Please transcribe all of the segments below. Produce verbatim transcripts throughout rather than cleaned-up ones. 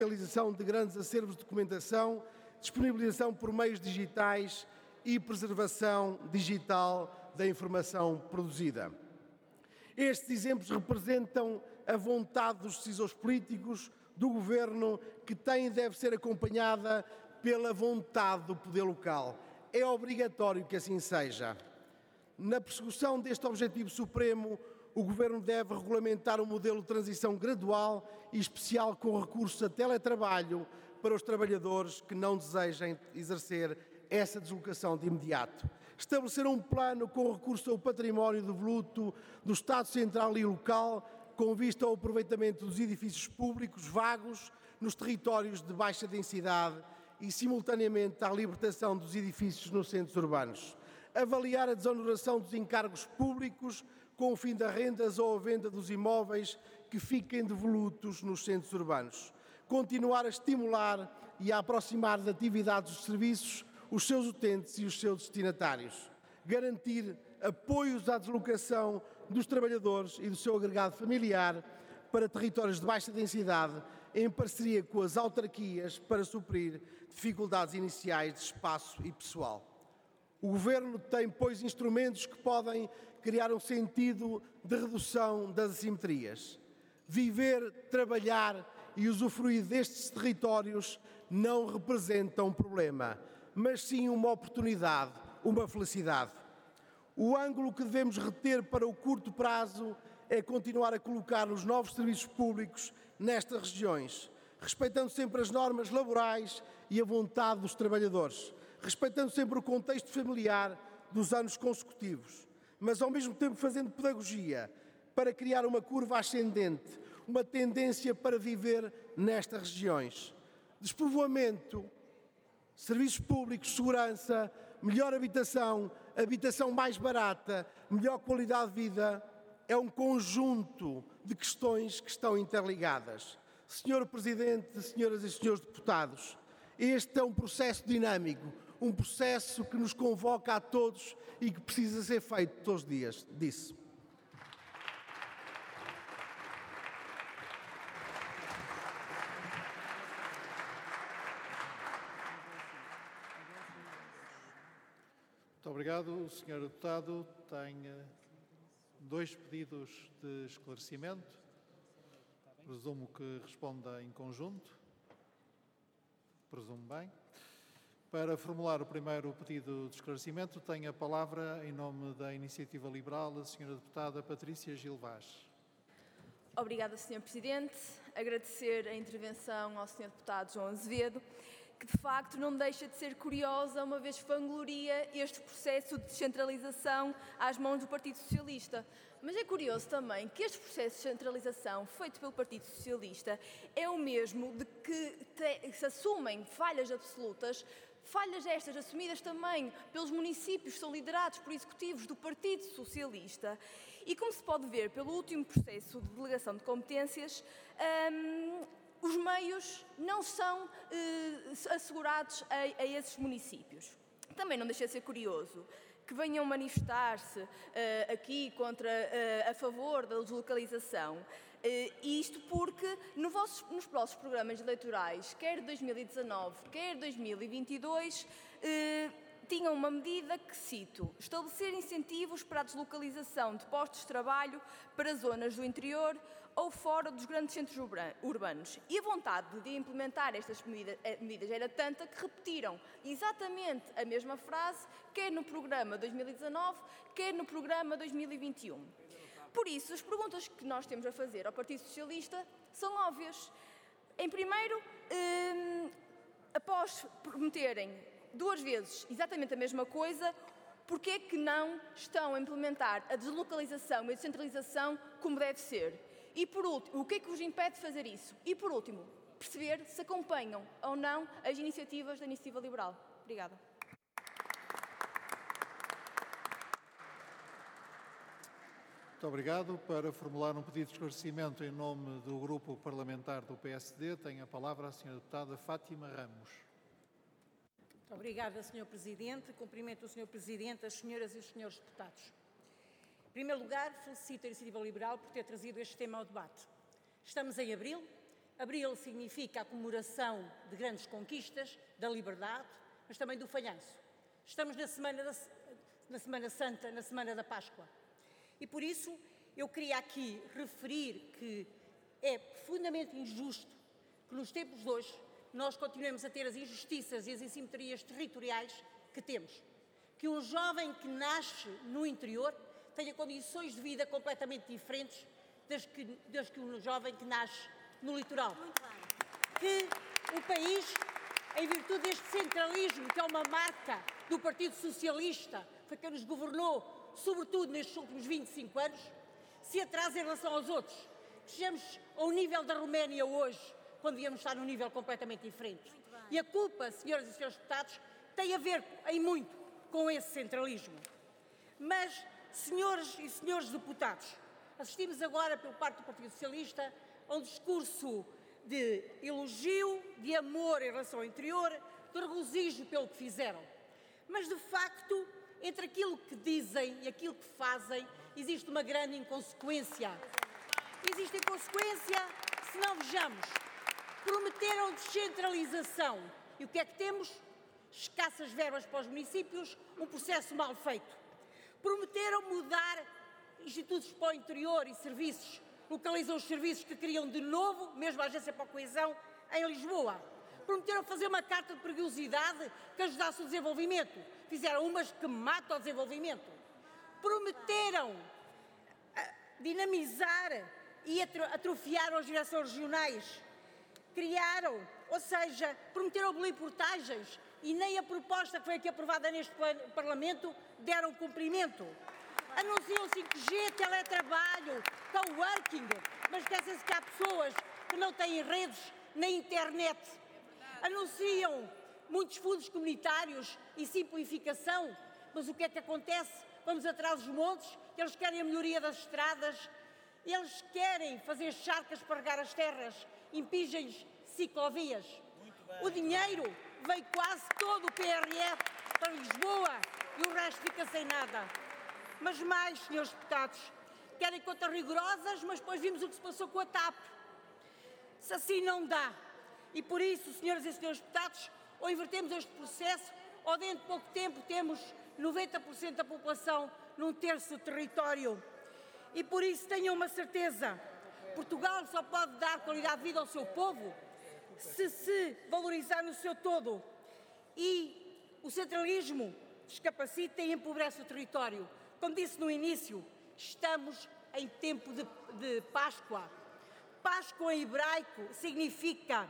realização de grandes acervos de documentação, disponibilização por meios digitais e preservação digital da informação produzida. Estes exemplos representam a vontade dos decisores políticos do Governo, que tem e deve ser acompanhada pela vontade do poder local. É obrigatório que assim seja. Na persecução deste objetivo supremo, o Governo deve regulamentar um modelo de transição gradual e especial com recurso a teletrabalho para os trabalhadores que não desejem exercer essa deslocação de imediato. Estabelecer um plano com recurso ao património devoluto do Estado Central e local, com vista ao aproveitamento dos edifícios públicos vagos nos territórios de baixa densidade e, simultaneamente, à libertação dos edifícios nos centros urbanos. Avaliar a desoneração dos encargos públicos com o fim das rendas ou a venda dos imóveis que fiquem devolutos nos centros urbanos. Continuar a estimular e a aproximar das atividades dos serviços os seus utentes e os seus destinatários. Garantir apoios à deslocação dos trabalhadores e do seu agregado familiar para territórios de baixa densidade, em parceria com as autarquias para suprir dificuldades iniciais de espaço e pessoal. O Governo tem, pois, instrumentos que podem criar um sentido de redução das assimetrias. Viver, trabalhar e usufruir destes territórios não representam um problema, mas sim uma oportunidade, uma felicidade. O ângulo que devemos reter para o curto prazo é continuar a colocar os novos serviços públicos nestas regiões, respeitando sempre as normas laborais e a vontade dos trabalhadores, respeitando sempre o contexto familiar dos anos consecutivos, mas ao mesmo tempo fazendo pedagogia para criar uma curva ascendente, uma tendência para viver nestas regiões. Despovoamento, serviços públicos, segurança, melhor habitação, habitação mais barata, melhor qualidade de vida, é um conjunto de questões que estão interligadas. senhor Presidente, senhoras e senhores deputados, este é um processo dinâmico, um processo que nos convoca a todos e que precisa ser feito todos os dias, disse. Muito obrigado. O senhor Deputado tem dois pedidos de esclarecimento. Presumo que responda em conjunto. Presumo bem. Para formular o primeiro pedido de esclarecimento, tem a palavra, em nome da Iniciativa Liberal, a senhora Deputada Patrícia Gil Vaz. Obrigada, senhor Presidente. Agradecer a intervenção ao senhor Deputado João Azevedo, que de facto não deixa de ser curiosa, uma vez vangloria este processo de descentralização às mãos do Partido Socialista. Mas é curioso também que este processo de descentralização feito pelo Partido Socialista é o mesmo de que te, se assumem falhas absolutas, falhas estas assumidas também pelos municípios que são liderados por executivos do Partido Socialista. E como se pode ver pelo último processo de delegação de competências, hum, os meios não são eh, assegurados a, a esses municípios. Também não deixa de ser curioso que venham manifestar-se uh, aqui contra, uh, a favor da deslocalização. Uh, isto porque no vossos, nos próximos programas eleitorais, quer de dois mil e dezanove, quer de dois mil e vinte e dois, uh, tinham uma medida que, cito, estabelecer incentivos para a deslocalização de postos de trabalho para zonas do interior ou fora dos grandes centros urbanos. E a vontade de implementar estas medidas, medidas era tanta que repetiram exatamente a mesma frase, quer no programa dois mil e dezanove, quer no programa dois mil e vinte e um. Por isso, as perguntas que nós temos a fazer ao Partido Socialista são óbvias. Em primeiro, hum, após prometerem duas vezes exatamente a mesma coisa, porque é que não estão a implementar a deslocalização e a descentralização como deve ser? E por último, o que é que os impede de fazer isso? E por último, perceber se acompanham ou não as iniciativas da Iniciativa Liberal. Obrigada. Muito obrigado. Para formular um pedido de esclarecimento em nome do Grupo Parlamentar do P S D, tem a palavra a senhora Deputada Fátima Ramos. Muito obrigada, senhor Presidente. Cumprimento o senhor Presidente, as senhoras e os senhores deputados. Em primeiro lugar, felicito a Iniciativa Liberal por ter trazido este tema ao debate. Estamos em abril, Abril significa a comemoração de grandes conquistas, da liberdade, mas também do falhanço. Estamos na Semana, da, na Semana Santa, na Semana da Páscoa. E por isso eu queria aqui referir que é profundamente injusto que nos tempos de hoje nós continuemos a ter as injustiças e as assimetrias territoriais que temos. Que um jovem que nasce no interior tenha condições de vida completamente diferentes das que, das que um jovem que nasce no litoral. Que o país, em virtude deste centralismo, que é uma marca do Partido Socialista, foi quem nos governou, sobretudo nestes últimos vinte e cinco anos, se atrasa em relação aos outros. Que estejamos ao nível da Roménia hoje, quando devíamos estar num nível completamente diferente. E a culpa, senhoras e senhores deputados, tem a ver, em muito, com esse centralismo. Mas, senhores e senhores deputados, assistimos agora, pelo parte do Partido Socialista, a um discurso de elogio, de amor em relação ao interior, de regozijo pelo que fizeram. Mas, de facto, entre aquilo que dizem e aquilo que fazem, existe uma grande inconsequência. Existe inconsequência se não vejamos. Prometeram descentralização. E o que é que temos? Escassas verbas para os municípios, um processo mal feito. Prometeram mudar institutos para o interior e serviços, localizam os serviços que queriam de novo, mesmo a Agência para a Coesão, em Lisboa. Prometeram fazer uma carta de perigosidade que ajudasse o desenvolvimento. Fizeram umas que matam o desenvolvimento. Prometeram dinamizar e atrofiar as direções regionais. Criaram, ou seja, prometeram abolir portagens e nem a proposta que foi aqui aprovada neste Parlamento deram cumprimento. Anunciam cinco G, teletrabalho, coworking, mas esquecem-se que há pessoas que não têm redes nem internet. Anunciam muitos fundos comunitários e simplificação, mas o que é que acontece? Vamos atrás dos montes, eles querem a melhoria das estradas, eles querem fazer charcas para regar as terras, impingem ciclovias. O dinheiro veio quase todo o P R F para Lisboa e o resto fica sem nada. Mas mais, senhores deputados, querem contas rigorosas, mas depois vimos o que se passou com a TAP. Se assim não dá. E por isso, senhoras e senhores deputados, ou invertemos este processo, ou dentro de pouco tempo temos noventa por cento da população num terço do território. E por isso tenham uma certeza, Portugal só pode dar qualidade de vida ao seu povo se se valorizar no seu todo. E o centralismo descapacita e empobrece o território. Como disse no início, estamos em tempo de, de Páscoa. Páscoa em hebraico significa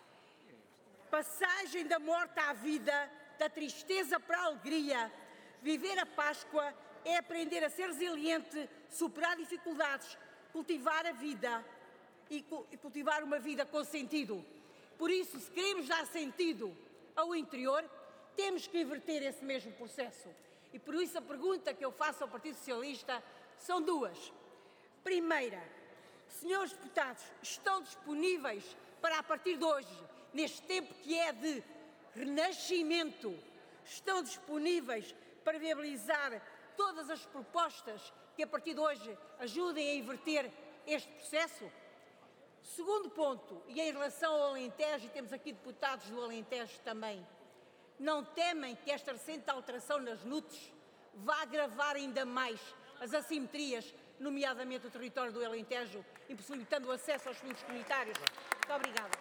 passagem da morte à vida, da tristeza para a alegria. Viver a Páscoa é aprender a ser resiliente, superar dificuldades, cultivar a vida e cultivar uma vida com sentido. Por isso, se queremos dar sentido ao interior, temos que inverter esse mesmo processo. E por isso a pergunta que eu faço ao Partido Socialista são duas. Primeira, senhores deputados, estão disponíveis para, a partir de hoje, neste tempo que é de renascimento, estão disponíveis para viabilizar todas as propostas que, a partir de hoje, ajudem a inverter este processo? Segundo ponto, e em relação ao Alentejo, e temos aqui deputados do Alentejo também, não temem que esta recente alteração nas N U Ts vá agravar ainda mais as assimetrias, nomeadamente o território do Alentejo, impossibilitando o acesso aos fundos comunitários? Muito obrigada.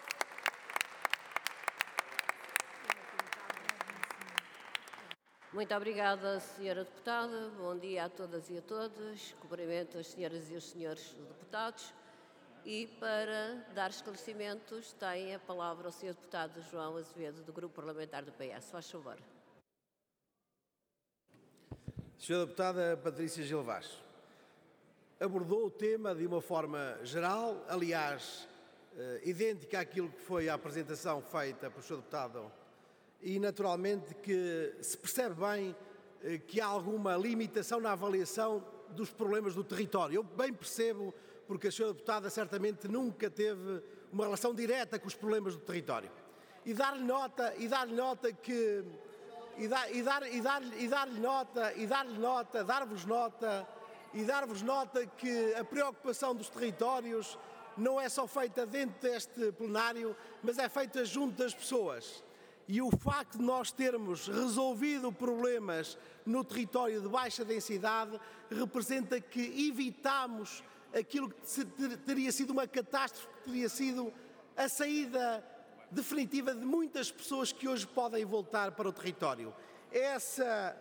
Muito obrigada, senhora deputada. Bom dia a todas e a todos. Cumprimento as senhoras e os senhores deputados. E para dar esclarecimentos, tem a palavra o senhor deputado João Azevedo, do Grupo Parlamentar do P S. Faz favor. Senhora Deputada Patrícia Gil Vaz abordou o tema de uma forma geral, aliás, idêntica àquilo que foi a apresentação feita pelo senhor Deputado, e naturalmente que se percebe bem que há alguma limitação na avaliação dos problemas do território. Eu bem percebo, porque a senhora Deputada certamente nunca teve uma relação direta com os problemas do território. E dar-lhe nota, e dar-lhe nota que... E dar, e dar, e dar, e dar-lhe nota, e dar-lhe nota, dar-vos nota, e dar-vos nota que a preocupação dos territórios não é só feita dentro deste plenário, mas é feita junto das pessoas. E o facto de nós termos resolvido problemas no território de baixa densidade representa que evitamos aquilo que teria sido uma catástrofe, que teria sido a saída definitiva de muitas pessoas que hoje podem voltar para o território. Essa,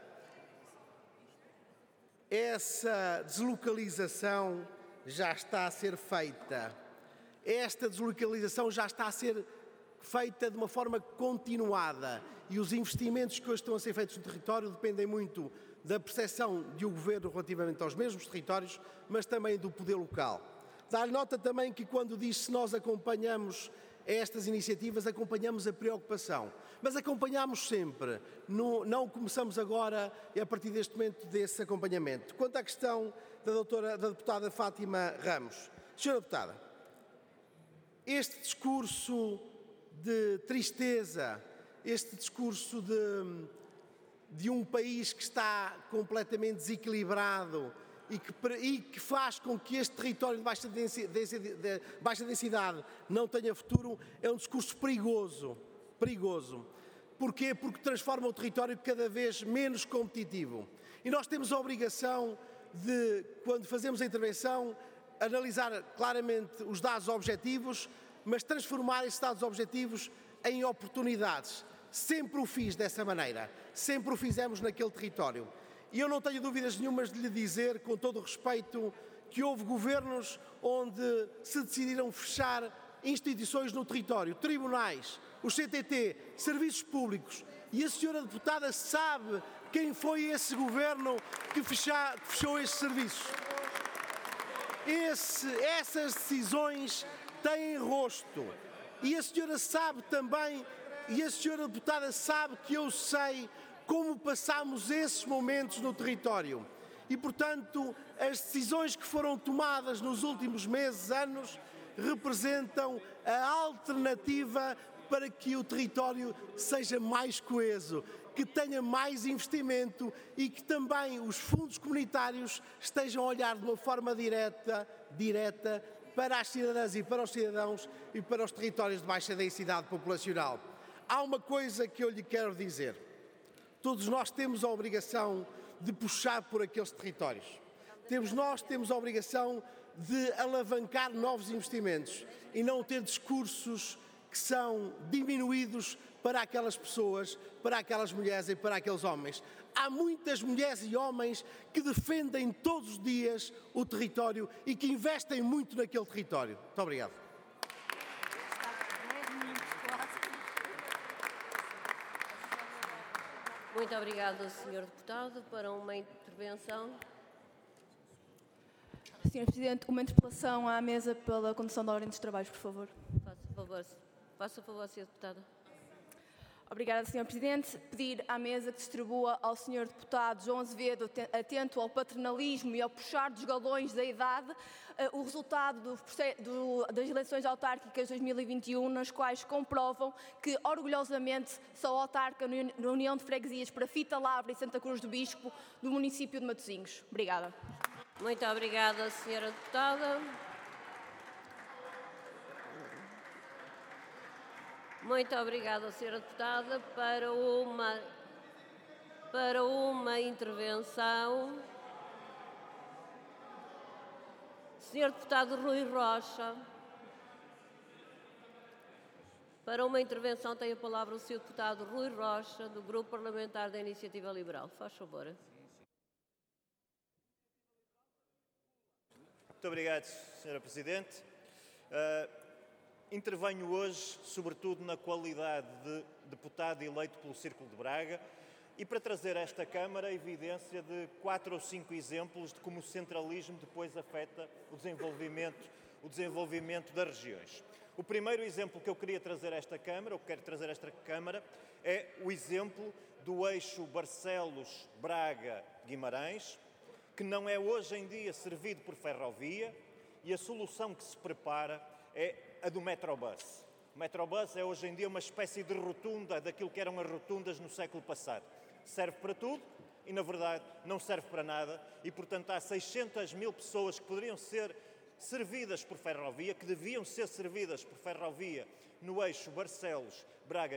essa deslocalização já está a ser feita. Esta deslocalização já está a ser feita de uma forma continuada e os investimentos que hoje estão a ser feitos no território dependem muito da percepção de um governo relativamente aos mesmos territórios, mas também do poder local. Dar nota também que quando diz se nós acompanhamos estas iniciativas, acompanhamos a preocupação, mas acompanhamos sempre, não, não começamos agora a partir deste momento desse acompanhamento. Quanto à questão da, doutora, da deputada Fátima Ramos, senhora deputada, este discurso de tristeza, este discurso de, de um país que está completamente desequilibrado e que, e que faz com que este território de baixa densidade, de baixa densidade não tenha futuro, é um discurso perigoso. Perigoso. Porquê? Porque transforma o território cada vez menos competitivo. E nós temos a obrigação de, quando fazemos a intervenção, analisar claramente os dados objetivos, mas transformar esses dados objetivos em oportunidades. Sempre o fiz dessa maneira, sempre o fizemos naquele território. E eu não tenho dúvidas nenhumas de lhe dizer, com todo o respeito, que houve governos onde se decidiram fechar instituições no território, tribunais, o C T T, serviços públicos, e a senhora deputada sabe quem foi esse governo que, fecha, que fechou estes serviços. Esse, essas decisões têm rosto. E a senhora sabe também, e a senhora deputada sabe que eu sei como passamos esses momentos no território. E, portanto, as decisões que foram tomadas nos últimos meses, anos, representam a alternativa para que o território seja mais coeso, que tenha mais investimento e que também os fundos comunitários estejam a olhar de uma forma direta, direta para as cidadãs e para os cidadãos e para os territórios de baixa densidade populacional. Há uma coisa que eu lhe quero dizer. Todos nós temos a obrigação de puxar por aqueles territórios. Temos, nós temos a obrigação de alavancar novos investimentos e não ter discursos que são diminuídos para aquelas pessoas, para aquelas mulheres e para aqueles homens. Há muitas mulheres e homens que defendem todos os dias o território e que investem muito naquele território. Muito obrigado. Muito obrigada, senhor Deputado. Para uma intervenção. senhor Presidente, uma interpelação à mesa pela condução da ordem dos trabalhos, por favor. Faça favor, faça favor, senhora Deputada. Obrigada, senhor Presidente. Pedir à mesa que distribua ao senhor Deputado João Azevedo, atento ao paternalismo e ao puxar dos galões da idade, o resultado do, do, das eleições autárquicas de dois mil e vinte e um, nas quais comprovam que, orgulhosamente, sou autarca na União de Freguesias para Fita Lavra e Santa Cruz do Bispo, do município de Matosinhos. Obrigada. Muito obrigada, senhora Deputada. Muito obrigada, senhora Deputada. Para uma, para uma intervenção, senhor Deputado Rui Rocha. Para uma intervenção tem a palavra o senhor Deputado Rui Rocha, do Grupo Parlamentar da Iniciativa Liberal. Faz favor. Muito obrigado, senhora Presidente. Uh, intervenho hoje, sobretudo, na qualidade de deputado eleito pelo Círculo de Braga e para trazer a esta Câmara a evidência de quatro ou cinco exemplos de como o centralismo depois afeta o desenvolvimento, o desenvolvimento das regiões. O primeiro exemplo que eu queria trazer a esta Câmara, ou que quero trazer a esta Câmara, é o exemplo do eixo Barcelos-Braga-Guimarães, que não é hoje em dia servido por ferrovia, e a solução que se prepara é a do Metrobus. O Metrobus é hoje em dia uma espécie de rotunda daquilo que eram as rotundas no século passado. Serve para tudo e, na verdade, não serve para nada, e, portanto, há seiscentas mil pessoas que poderiam ser servidas por ferrovia, que deviam ser servidas por ferrovia no eixo Barcelos-Braga